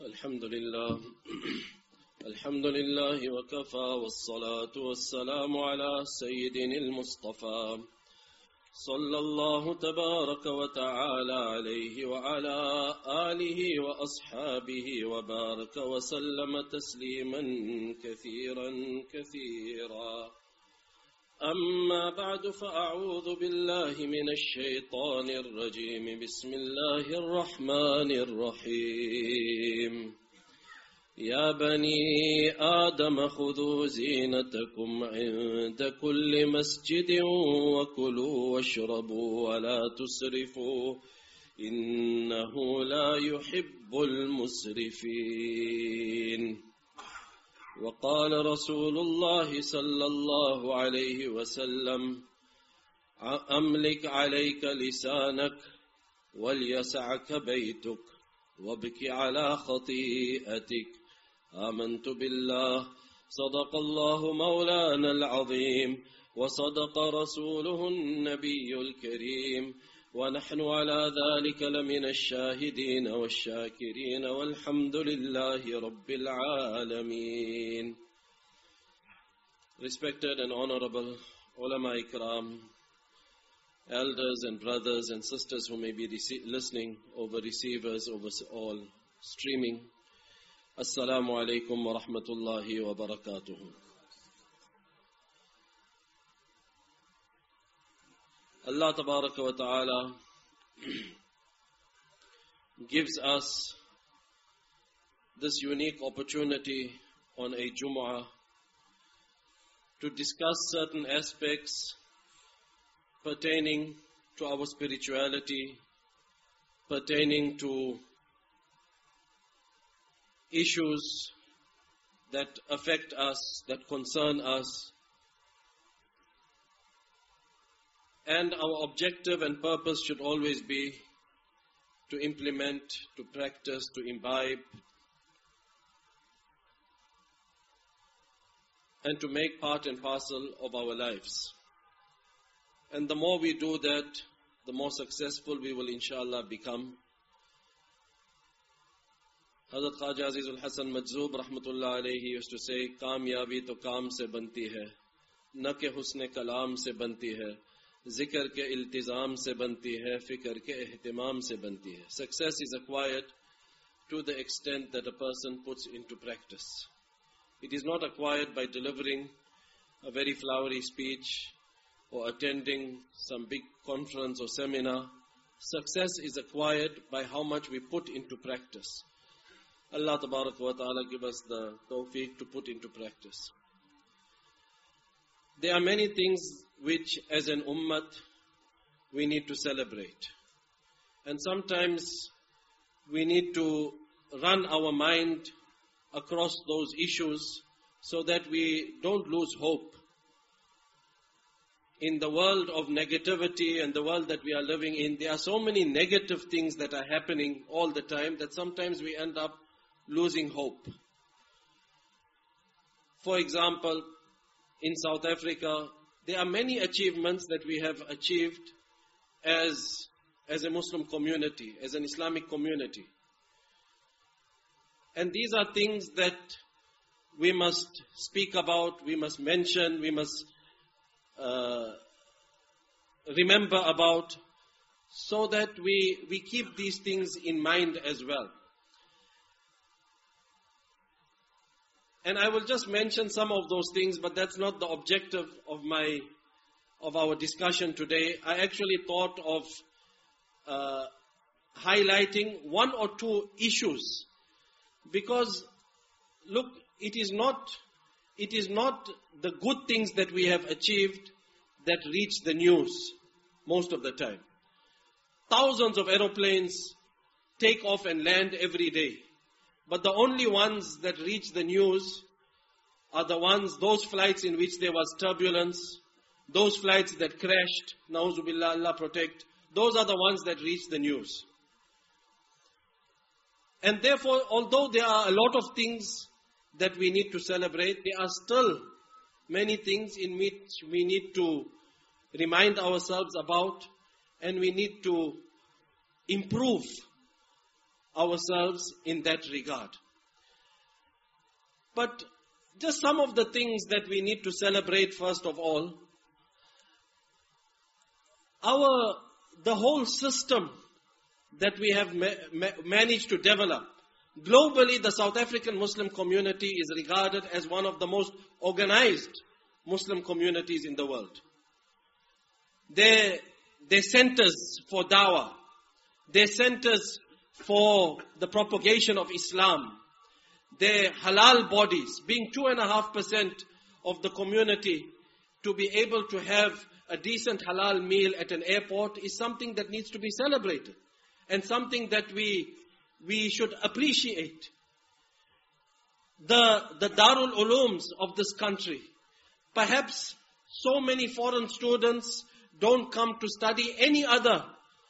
الحمد لله الحمد لله وكفى والصلاة والسلام على سيدنا المصطفى صلى الله تبارك وتعالى عليه وعلى آله وأصحابه وبارك وسلم تسليما كثيرا كثيرا. أما بعد فأعوذ بالله من الشيطان الرجيم. بسم الله الرحمن الرحيم. يا بني آدم خذوا زينتكم عند كل مسجد وكلوا واشربوا ولا تسرفوا إنه لا يحب المسرفين. وقال رسول الله صلى الله عليه وسلم: أملك عليك لسانك وليسعك بيتك وابك على خطيئتك. آمنت بالله صدق الله مولانا العظيم وصدق رسوله النبي الكريم ونحن على ذلك لمن الشاهدين والشاكرين والحمد لله رب العالمين. Respected and honorable ulama ikram, elders and brothers and sisters who may be listening over receivers, over all streaming, Assalamu alaikum wa rahmatullahi wa barakatuh. Allah tabaraka wa ta'ala gives us this unique opportunity on a Jumu'ah to discuss certain aspects pertaining to our spirituality, pertaining to issues that affect us, that concern us. And our objective and purpose should always be to implement, to practice, to imbibe, and to make part and parcel of our lives. And the more we do that, the more successful we will inshallah become. Hazrat Khaja Azizul Hasan Majzoob rahmatullah alayhi used to say, "Kamyabi to kaam se banti hai, na ke husne kalam se banti hai, zikr ke iltizam se banti hai, fikr ke ihtimam se banti hai." Success is acquired to the extent that a person puts into practice. It is not acquired by delivering a very flowery speech or attending some big conference or seminar. Success is acquired by how much we put into practice. Allah tabarak wa ta'ala give us the tawfiq to put into practice. There are many things which as an ummat we need to celebrate. And sometimes we need to run our mind across those issues so that we don't lose hope. In the world of negativity and the world that we are living in, there are so many negative things that are happening all the time that sometimes we end up losing hope. For example, in South Africa, there are many achievements that we have achieved as a Muslim community, as an Islamic community. And these are things that we must speak about, we must mention, we must remember about, so that we keep these things in mind as well. And I will just mention some of those things, but that's not the objective of our discussion today. I actually thought of highlighting one or two issues, because look, it is not the good things that we have achieved that reach the news most of the time. Thousands of aeroplanes take off and land every day. But the only ones that reach the news are those flights in which there was turbulence, those flights that crashed, na'uzubillah, Allah protect, those are the ones that reach the news. And therefore, although there are a lot of things that we need to celebrate, there are still many things in which we need to remind ourselves about, and we need to improve ourselves in that regard. But just some of the things that we need to celebrate first of all. The whole system that we have managed to develop. Globally, the South African Muslim community is regarded as one of the most organized Muslim communities in the world. They're centers for dawah. They're centers for the propagation of Islam. They're halal bodies. Being 2.5% of the community, to be able to have a decent halal meal at an airport is something that needs to be celebrated. And something that we should appreciate. The Darul Ulooms of this country, perhaps so many foreign students don't come to study any other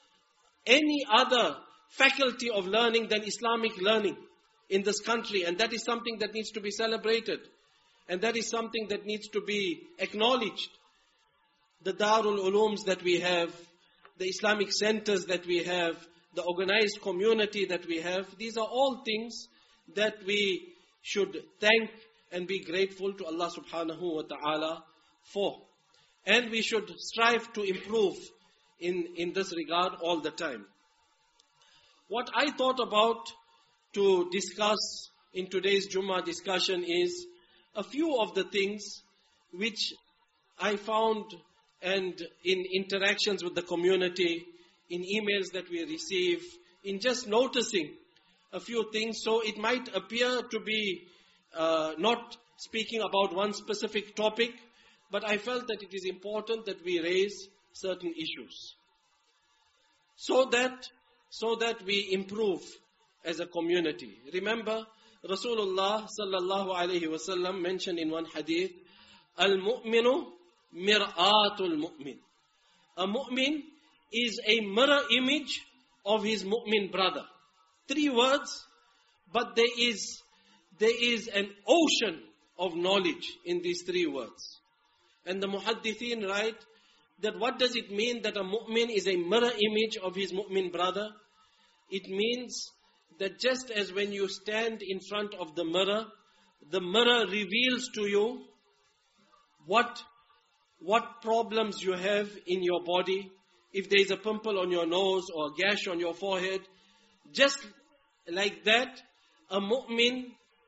faculty of learning than Islamic learning in this country. And that is something that needs to be celebrated. And that is something that needs to be acknowledged. The Darul Ulooms that we have, the Islamic centers that we have, the organized community that we have, these are all things that we should thank and be grateful to Allah subhanahu wa ta'ala for. And we should strive to improve in this regard all the time. What I thought about to discuss in today's Jummah discussion is a few of the things which I found and in interactions with the community, in emails that we receive, in just noticing a few things. So it might appear to be not speaking about one specific topic, but I felt that it is important that we raise certain issues. So that we improve as a community. Remember, Rasulullah sallallahu alayhi wasallam mentioned in one hadith, Al-mu'minu mir'atul mu'min. A mu'min is a mirror image of his mu'min brother. 3 words, but there is an ocean of knowledge in these 3 words. And the muhaddithin write that what does it mean that a mu'min is a mirror image of his mu'min brother? It means that just as when you stand in front of the mirror reveals to you what problems you have in your body. If there is a pimple on your nose or a gash on your forehead, just like that, a mu'min,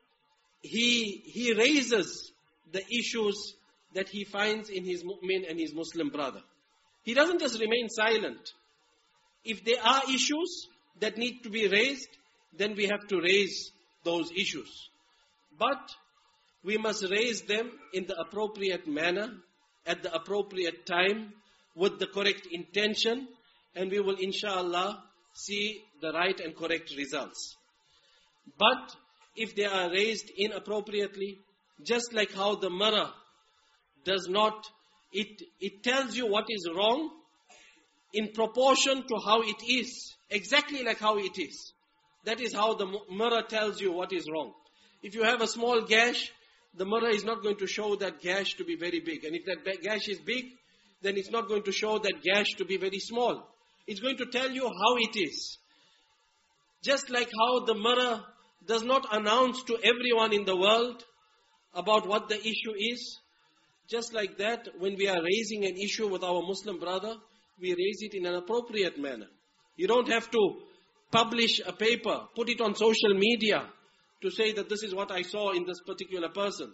he raises the issues that he finds in his mu'min and his Muslim brother. He doesn't just remain silent. If there are issues that need to be raised, then we have to raise those issues. But we must raise them in the appropriate manner, at the appropriate time, with the correct intention, and we will inshallah see the right and correct results. But if they are raised inappropriately, just like how the mirror does not, it tells you what is wrong in proportion to how it is, exactly like how it is. That is how the mirror tells you what is wrong. If you have a small gash, the mirror is not going to show that gash to be very big. And if that gash is big, then it's not going to show that gash to be very small. It's going to tell you how it is. Just like how the mirror does not announce to everyone in the world about what the issue is, just like that, when we are raising an issue with our Muslim brother, we raise it in an appropriate manner. You don't have to publish a paper, put it on social media to say that this is what I saw in this particular person.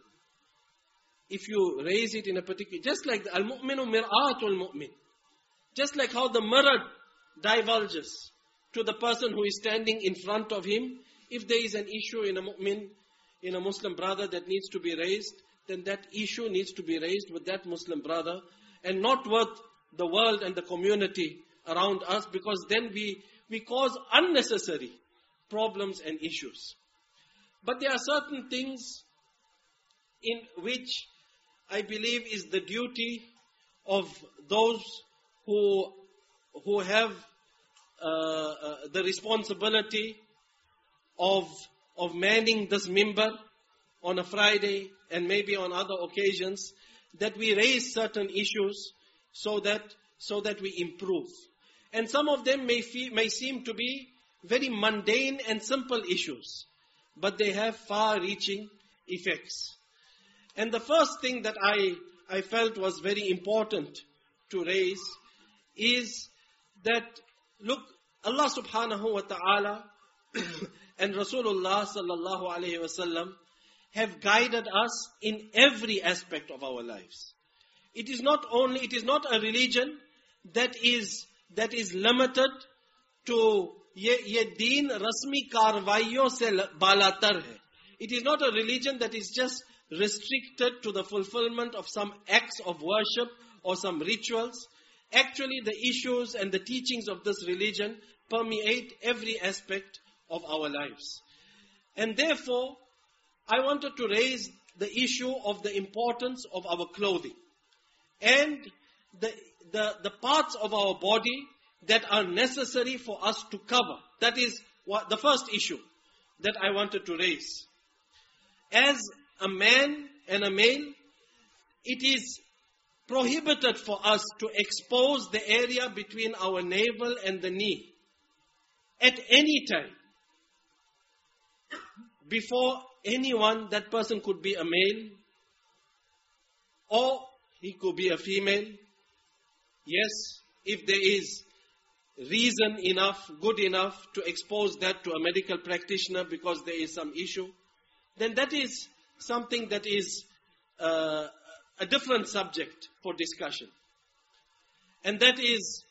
If you raise it in a particular, just like al-mu'minu mir'atul mu'min, just like how the mirror divulges to the person who is standing in front of him, if there is an issue in a mu'min, in a Muslim brother that needs to be raised, then that issue needs to be raised with that Muslim brother and not with the world and the community around us, because then we cause unnecessary problems and issues. But there are certain things in which I believe is the duty of those who have the responsibility of manning this mimbar on a Friday and maybe on other occasions, that we raise certain issues so that we improve. And some of them may seem to be very mundane and simple issues, but they have far-reaching effects. And the first thing that I felt was very important to raise is that, look, Allah subhanahu wa ta'ala and Rasulullah sallallahu alayhi wasallam have guided us in every aspect of our lives. It is not a religion that is limited to ye deen rasmi karwaiyon se balatar hai. It is not a religion that is just restricted to the fulfillment of some acts of worship or some rituals. Actually, the issues and the teachings of this religion permeate every aspect of our lives. And therefore, I wanted to raise the issue of the importance of our clothing and the parts of our body that are necessary for us to cover. That is the first issue that I wanted to raise. As a man and a male, it is prohibited for us to expose the area between our navel and the knee at any time. Before anyone, that person could be a male or he could be a female. Yes, if there is reason enough, good enough to expose that to a medical practitioner because there is some issue, then that is something that is a different subject for discussion. And that is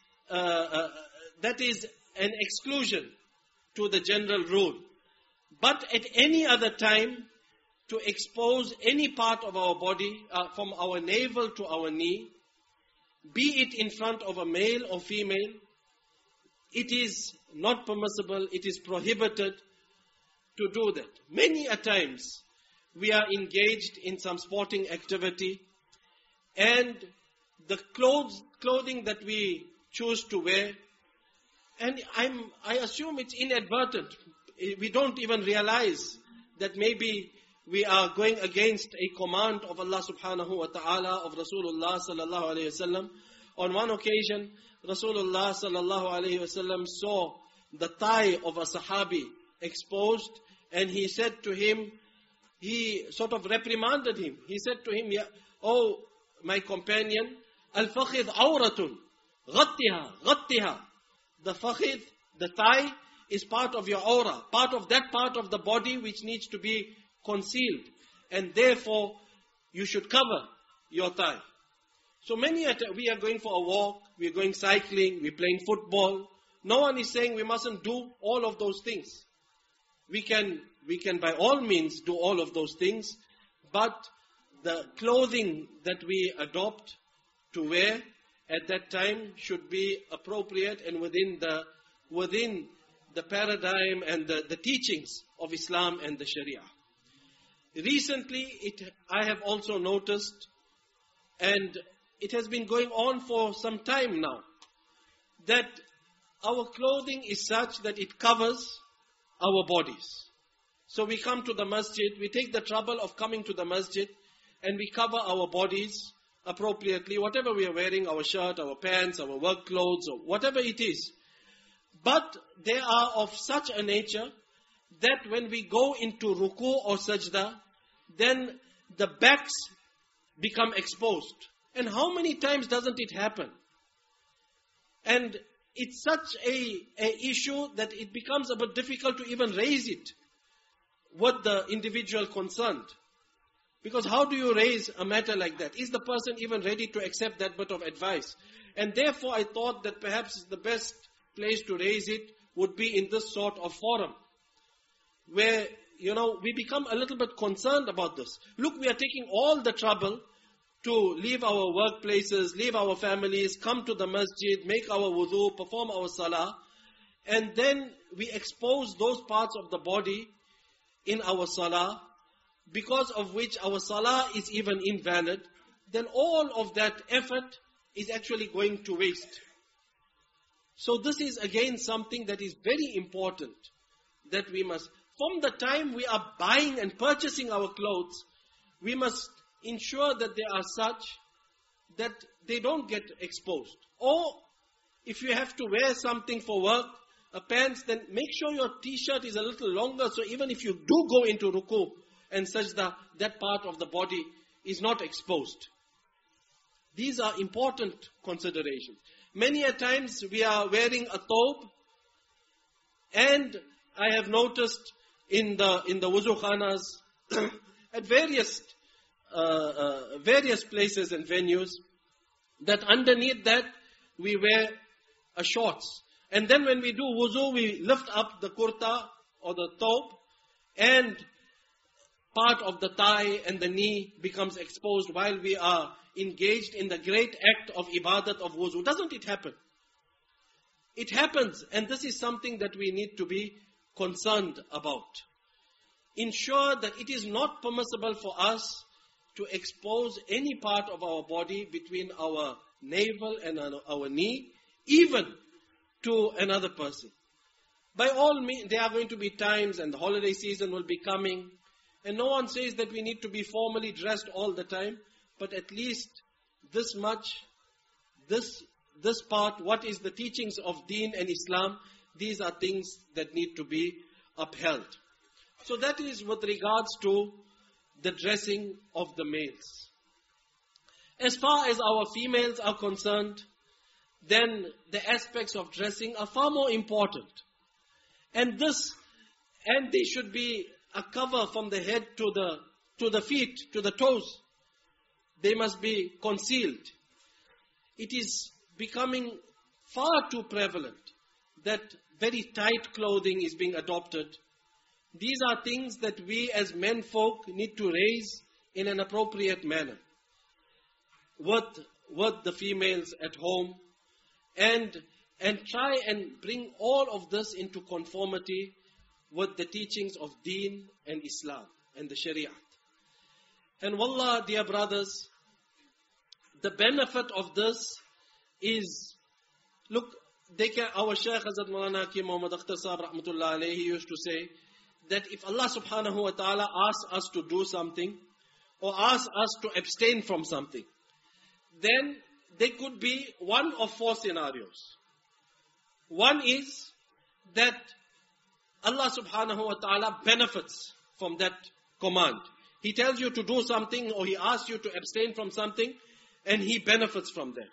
an exclusion to the general rule. But at any other time, to expose any part of our body, from our navel to our knee, be it in front of a male or female, it is not permissible, it is prohibited to do that. Many a times, we are engaged in some sporting activity, and the clothing that we choose to wear, and I assume it's inadvertent. We don't even realize that maybe we are going against a command of Allah subhanahu wa ta'ala, of Rasulullah sallallahu alayhi wasallam. On one occasion, Rasulullah sallallahu alayhi wasallam saw the thigh of a sahabi exposed, and he said to him, he sort of reprimanded him. He said to him, "Oh, my companion, al-fakhidh awratun, ghattiha. The fakhidh, the thigh, is part of your aura, part of that part of the body which needs to be concealed. And therefore, you should cover your thigh." So we are going for a walk, we are going cycling, we are playing football. No one is saying we mustn't do all of those things. We can by all means do all of those things, but the clothing that we adopt to wear at that time should be appropriate and within the paradigm and the teachings of Islam and the Sharia. Recently, I have also noticed, and it has been going on for some time now, that our clothing is such that it covers our bodies. So we come to the masjid, we take the trouble of coming to the masjid, and we cover our bodies appropriately, whatever we are wearing, our shirt, our pants, our work clothes, or whatever it is. But they are of such a nature that when we go into ruku or sajda, then the backs become exposed. And how many times doesn't it happen? And it's such a issue that it becomes a bit difficult to even raise it with the individual concerned. Because how do you raise a matter like that? Is the person even ready to accept that bit of advice? And therefore I thought that perhaps the best place to raise it would be in this sort of forum, where, we become a little bit concerned about this. Look, we are taking all the trouble to leave our workplaces, leave our families, come to the masjid, make our wudu, perform our salah, and then we expose those parts of the body in our salah, because of which our salah is even invalid, then all of that effort is actually going to waste. So this is again something that is very important, that we must, from the time we are buying and purchasing our clothes, we must ensure that they are such that they don't get exposed. Or if you have to wear something for work, pants, then make sure your t-shirt is a little longer, so even if you do go into ruku and sajda, that part of the body is not exposed. These are important considerations. Many a times we are wearing a thobe, and I have noticed in the wuzu khanas at various places and venues, that underneath that we wear a shorts. And then when we do wuzu, we lift up the kurta or the thobe, and part of the thigh and the knee becomes exposed while we are engaged in the great act of ibadat of wuzu. Doesn't it happen? It happens, and this is something that we need to be concerned about. Ensure that it is not permissible for us to expose any part of our body between our navel and our knee, even to another person. By all means, there are going to be times, and the holiday season will be coming, and no one says that we need to be formally dressed all the time, but at least this much, this part, what is the teachings of Deen and Islam, these are things that need to be upheld. So that is with regards to the dressing of the males. As far as our females are concerned, then the aspects of dressing are far more important. And they should be a cover from the head to the feet, to the toes. They must be concealed. It is becoming far too prevalent that very tight clothing is being adopted. These are things that we as men folk need to raise in an appropriate manner with the females at home, and try and bring all of this into conformity with the teachings of Deen and Islam and the Shariah. And wallah, dear brothers, the benefit of this is, look, our Shaykh Hazrat Maulana Hakim Muhammad Akhtar Sahib Rahmatullah Alayhi used to say that if Allah subhanahu wa ta'ala asks us to do something, or asks us to abstain from something, then there could be one of four scenarios. One is that Allah subhanahu wa ta'ala benefits from that command. He tells you to do something, or He asks you to abstain from something, and He benefits from that.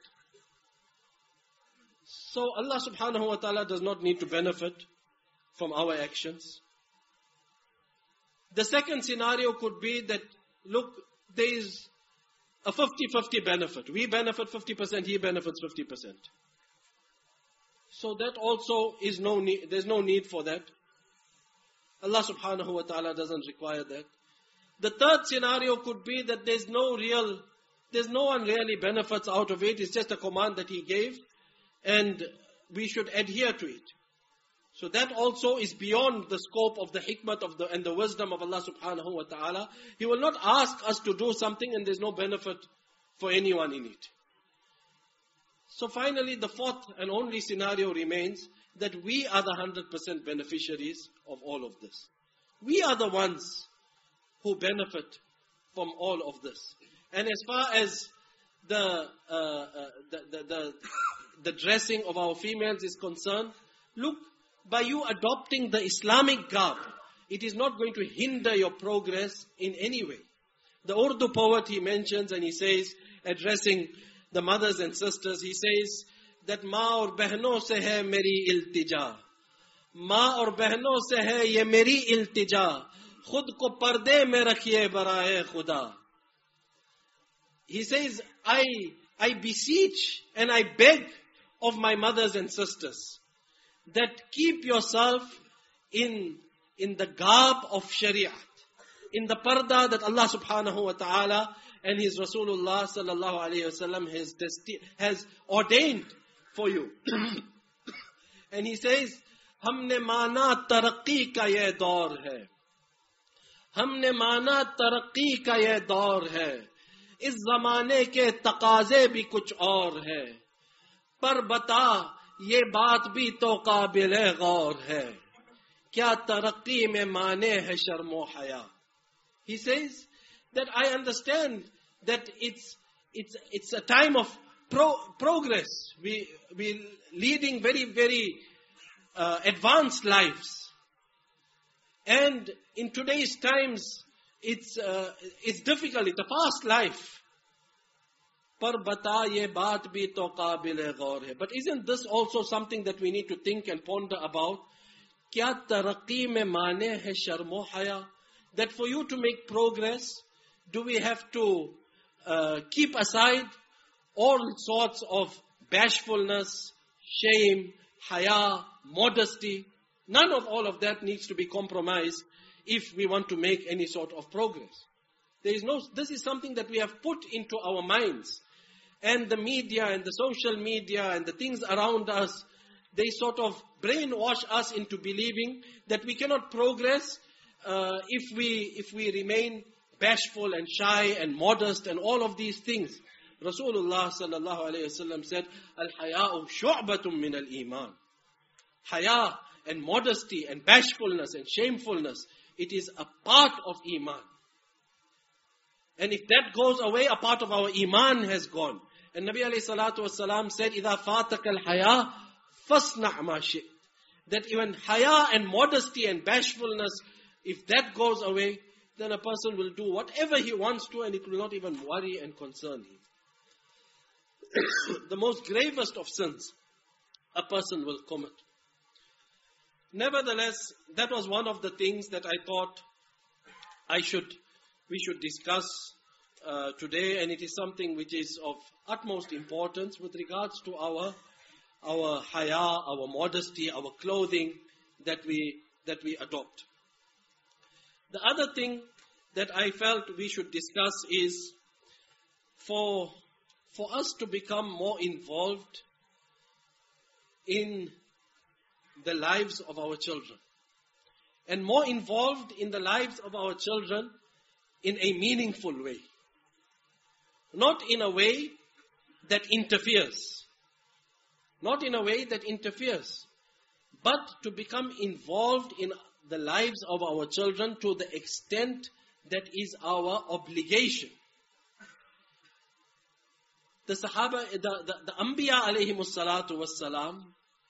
So Allah subhanahu wa ta'ala does not need to benefit from our actions. The second scenario could be that, look, there is a 50-50 benefit. We benefit 50%, He benefits 50%. So that also is there's no need for that. Allah subhanahu wa ta'ala doesn't require that. The third scenario could be that there's no one really benefits out of it. It's just a command that He gave, and we should adhere to it. So that also is beyond the scope of the hikmat and the wisdom of Allah subhanahu wa ta'ala. He will not ask us to do something and there's no benefit for anyone in it. So finally, the fourth and only scenario remains that we are the 100% beneficiaries of all of this. We are the ones who benefit from all of this. And as far as the dressing of our females is concerned, look, by you adopting the Islamic garb, it is not going to hinder your progress in any way. The Urdu poet, he mentions, and he says, addressing the mothers and sisters, he says that माँ और बहनों से है मेरी इल्तिजा, माँ और बहनों से है ये मेरी इल्तिजा, खुद को पर्दे में रखिए बराए खुदा. He says, I beseech and I beg of my mothers and sisters that keep yourself in the garb of Shariah, in the parda that Allah subhanahu wa ta'ala and His Rasulullah sallallahu alayhi wa sallam has ordained for you. And he says, हमने माना तरक्की का ये दौर है, हमने माना तरक्की का ये दौर है, इस जमाने के तकाजे भी कुछ और है, पर बता ये बात भी तो काबिल गौर है, क्या तरक्की में माने है शर्मो हया. He says that I understand that it's a time of progress. We leading very, very advanced lives. And in today's times, it's difficult. It's a fast life. Par bata ye baat bhi to qabil gaur hai. But isn't this also something that we need to think and ponder about? Kya taraqi mein maane hai sharm o haya? That for you to make progress, do we have to keep aside all sorts of bashfulness, shame, haya, modesty? None of all of that needs to be compromised if we want to make any sort of progress. This is something that we have put into our minds. And the media and the social media and the things around us, they sort of brainwash us into believing that we cannot progress if we remain bashful and shy and modest and all of these things. Rasulullah sallallahu alayhi wasallam said, "Al-haya'u shu'batun min al-iman." Haya and modesty and bashfulness and shamefulness, it is a part of iman. And if that goes away, a part of our iman has gone. And Nabi alayhi salatu wasalam said, إِذَا فَاتَكَ الْحَيَا فَاسْنَعْ مَا شِئْتَ. That even haya and modesty and bashfulness, if that goes away, then a person will do whatever he wants to and it will not even worry and concern him. The most gravest of sins a person will commit. Nevertheless, that was one of the things that I thought we should discuss today, and it is something which is of utmost importance with regards to our haya, our modesty, our clothing that we adopt. The other thing that I felt we should discuss is for us to become more involved in the lives of our children. And more involved in the lives of our children in a meaningful way. Not in a way that interferes. Not in a way that interferes. But to become involved in the lives of our children to the extent that is our obligation. The Sahaba, the Anbiya alayhimus salatu wassalam,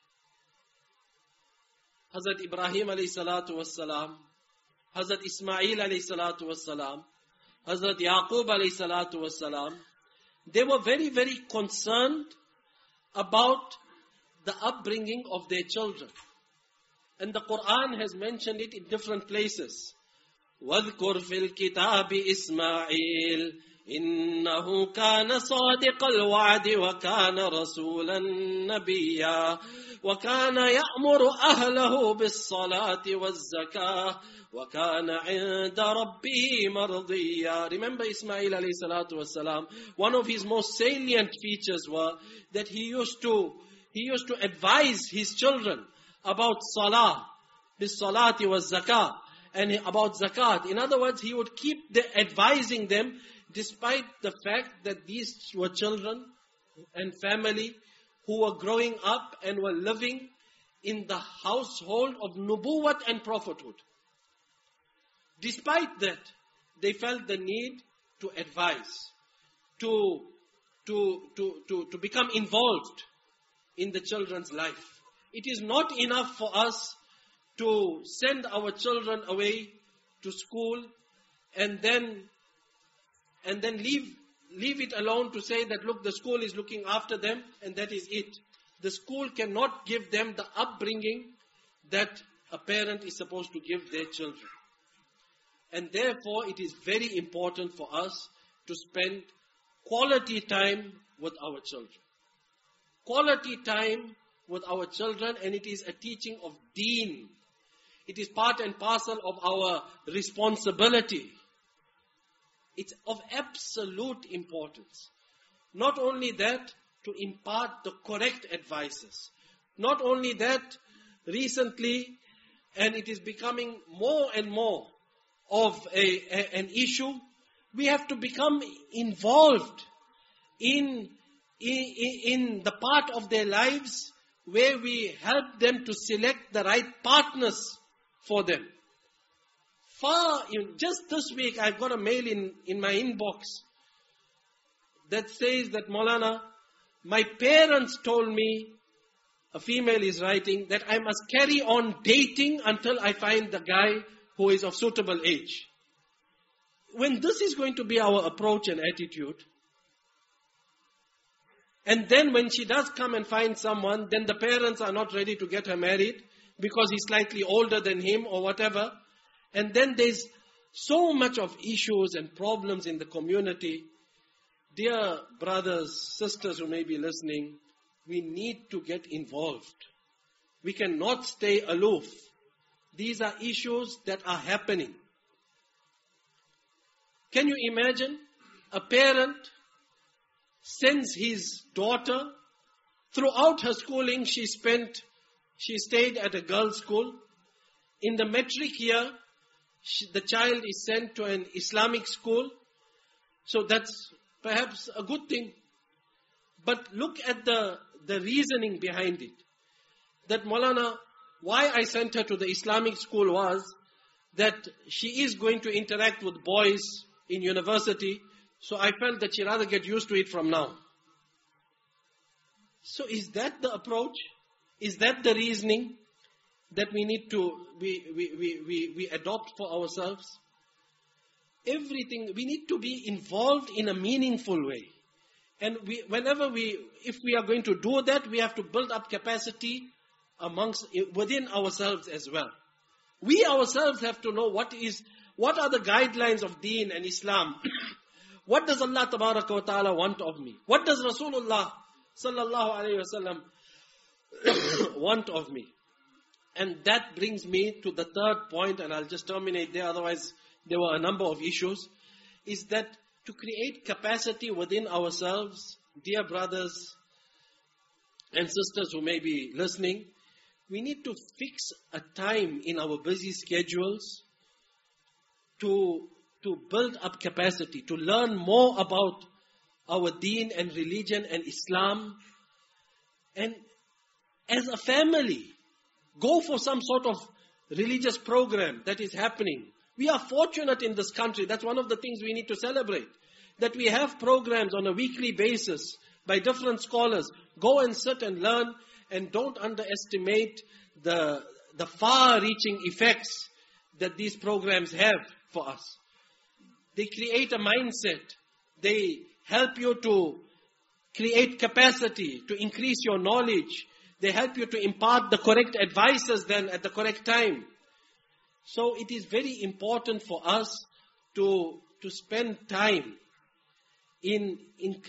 Hazrat Ibrahim alayhi salatu wassalam, Hazrat Ismail alayhi salatu wassalam, Hazrat Yaqub alayhi salatu wassalam, they were very, very concerned about the upbringing of their children. And the Quran has mentioned it in different places. وَاذْكُرْ فِي الْكِتَابِ إِسْمَاعِيلَ إِنَّهُ كَانَ صَادِقَ الْوَعْدِ وَكَانَ رَسُولًا نَبِيًّا وَكَانَ يَأْمُرُ أَهْلَهُ بِالصَّلَاةِ وَالزَّكَاةِ وَكَانَ عِنْدَ رَبِّهِ مَرْضِيًّا. Remember Ismail alayhi salatu wasalam, one of his most salient features were that he used to advise his children about salah, bis salati was zakah, and about zakat. In other words, he would keep advising them despite the fact that these were children and family who were growing up and were living in the household of nubuwwat and prophethood. Despite that, they felt the need to advise, to become involved in the children's life. It is not enough for us to send our children away to school and then leave it alone to say that, look, the school is looking after them and that is it. The school cannot give them the upbringing that a parent is supposed to give their children. And therefore, it is very important for us to spend quality time with our children. Quality time with our children, and it is a teaching of deen. It is part and parcel of our responsibility. It's of absolute importance. Not only that, to impart the correct advices. Not only that, recently, and it is becoming more and more of an issue, we have to become involved in the part of their lives where we help them to select the right partners for them. Just this week, I've got a mail in my inbox that says that, Maulana, my parents told me a female is writing that I must carry on dating until I find the guy who is of suitable age. When this is going to be our approach and attitude, and then when she does come and find someone, then the parents are not ready to get her married because he's slightly older than him or whatever. And then there's so much of issues and problems in the community. Dear brothers, sisters who may be listening, we need to get involved. We cannot stay aloof. These are issues that are happening. Can you imagine a parent sends his daughter, throughout her schooling she stayed at a girls' school. In the metric year, the child is sent to an Islamic school. So that's perhaps a good thing. But look at the reasoning behind it. That Maulana, why I sent her to the Islamic school was that she is going to interact with boys in university. So I felt that she'd rather get used to it from now. So is that the approach? Is that the reasoning that we need to, we adopt for ourselves? Everything, we need to be involved in a meaningful way. And if we are going to do that, we have to build up capacity within ourselves as well. We ourselves have to know what are the guidelines of Deen and Islam. What does Allah Tabaraka wa Ta'ala want of me? What does Rasulullah Sallallahu Alaihi Wasallam want of me? And that brings me to the third point, and I'll just terminate there, otherwise there were a number of issues, is that to create capacity within ourselves, dear brothers and sisters who may be listening, we need to fix a time in our busy schedules to build up capacity, to learn more about our deen and religion and Islam. And as a family, go for some sort of religious program that is happening. We are fortunate in this country. That's one of the things we need to celebrate. That we have programs on a weekly basis by different scholars. Go and sit and learn, and don't underestimate the far-reaching effects that these programs have for us. They create a mindset. They help you to create capacity, to increase your knowledge. They help you to impart the correct advices then at the correct time. So it is very important for us to spend time in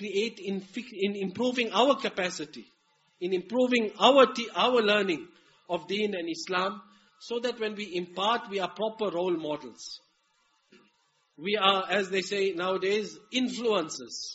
improving our capacity, in improving our learning of Deen and Islam, so that when we impart, we are proper role models. We are, as they say nowadays, influencers.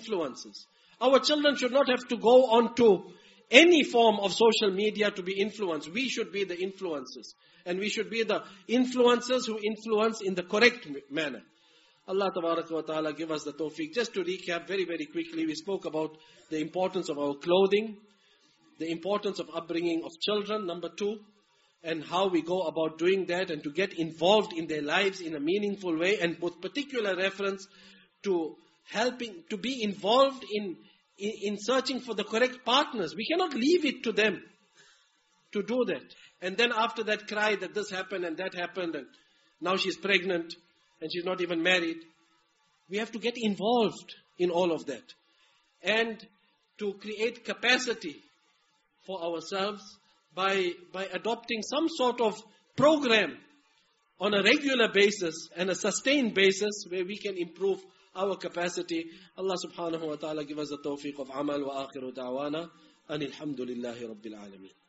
Our children should not have to go on to any form of social media to be influenced. We should be the influencers. And we should be the influencers who influence in the correct manner. Allah Tabaraka wa Ta'ala give us the tawfiq. Just to recap very, very quickly, we spoke about the importance of our clothing, the importance of upbringing of children, number 2, and how we go about doing that, and to get involved in their lives in a meaningful way, and with particular reference to helping to be involved in searching for the correct partners. We cannot leave it to them to do that. And then after that cry that this happened and that happened and now she's pregnant and she's not even married. We have to get involved in all of that. And to create capacity for ourselves by adopting some sort of program on a regular basis and a sustained basis where we can improve our capacity. Allah subhanahu wa ta'ala give us the tawfiq of amal wa akhiru da'wana. Anil hamdulillahi rabbil alameen.